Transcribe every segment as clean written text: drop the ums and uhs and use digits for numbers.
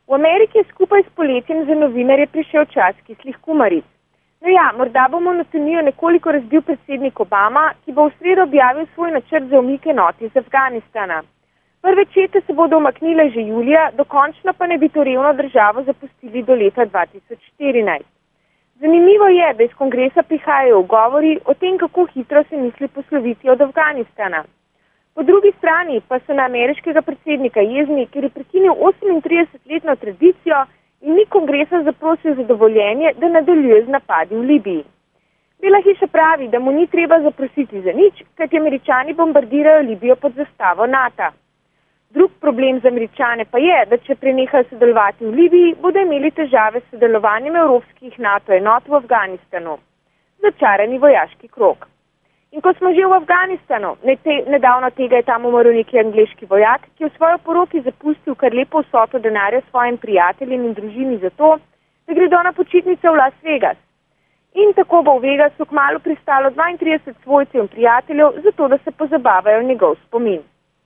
V Ameriki je skupaj s poletjem za novinarje prišel čas kislih kumaric. No ja, morda bo monotonijo nekoliko razbil predsednik Obama, ki bo v sredo objavil svoj načrt za umik enot iz Afganistana. Prve čete se bodo umaknile že julija, dokončno pa ne bi to revno državo zapustili do leta 2014. Zanimivo je, da iz kongresa prihajajo ugovori o tem, kako hitro se misli posloviti od Afganistana. Po drugi strani pa so na ameriškega predsednika jezni, ker je prekinil 38-letno tradicijo in ni kongresa zaprosil za dovoljenje, da nadaljuje z napadi v Libiji. Bela hiša pravi, da mu ni treba zaprositi za nič, kajti Američani bombardirajo Libijo pod zastavo NATO. Drug problem za Američane pa je, da če prenehajo sodelovati v Libiji, bodo imeli težave s sodelovanjem evropskih NATO enot v Afganistanu. Začarani vojaški krog. In ko smo že v Afganistanu, nedavno tega je tam umrl neki angleški vojak, ki je v svojo poroki zapustil kar lepo vsoto denarja svojim prijateljem in družini za to, da gredo na počitnice v Las Vegas. In tako bo v Vegasu kmalu pristalo 32 svojcev in prijateljev, zato da se pozabavajo njegov spomin.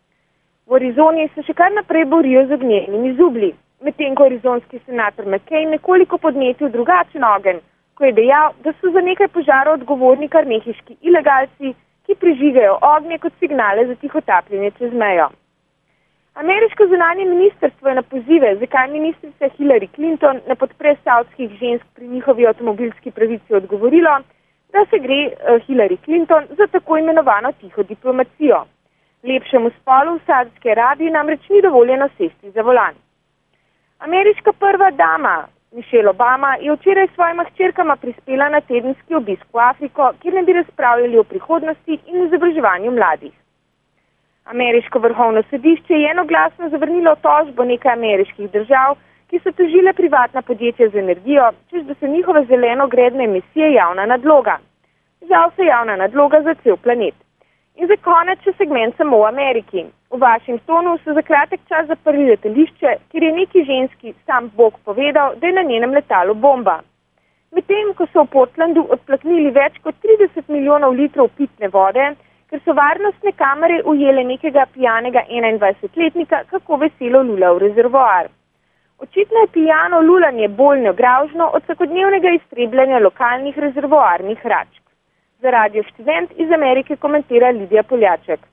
V Arizoni se še kar naprej borijo z ognjenimi zublji, medtem ko arizonski senator McCain nekoliko podnetil drugačen ogenj, ko je dejal, da so za nekaj požarov odgovorni kar mehiški ilegalci, ki prižigajo ognje kot signale za tihotapljenje čez mejo. Ameriško zunanje ministrstvo je na pozive, zakaj ministrica Hillary Clinton ne podpre savdskih žensk pri njihovi avtomobilski pravici odgovorilo, da se gre Hillary Clinton za tako imenovano tiho diplomacijo. Lepšemu spolu v Saudski Arabiji namreč ni dovoljeno sesti za volan. Ameriška prva dama Michelle Obama je včeraj s svojima hčerkama prispela na tedenski obisk v Afriko, kjer ne bi razpravljali o prihodnosti in izobraževanju mladih. Ameriško vrhovno sodišče je enoglasno zavrnilo tožbo nekaj ameriških držav, ki so tožile privatna podjetja za energijo, češ da so njihove zeleno-gredne emisije javna nadloga. Žal so javna nadloga za cel planet. In za konec še segment samo v Ameriki. V Washingtonu so za kratek čas zaprli letališče, ker je neki ženski sam Bog povedal, da je na njenem letalu bomba. Medtem, ko so v Portlandu odplaknili več kot 30 milijonov litrov pitne vode, ker so varnostne kamere ujele nekega pijanega 21-letnika, kako veselo lula v rezervoar. Očitno je pijano lulanje bolj negraužno od vsakodnevnega iztrebljanja lokalnih rezervoarnih račk. Za Radio Študent iz Amerike komentira Lidija Poljaček.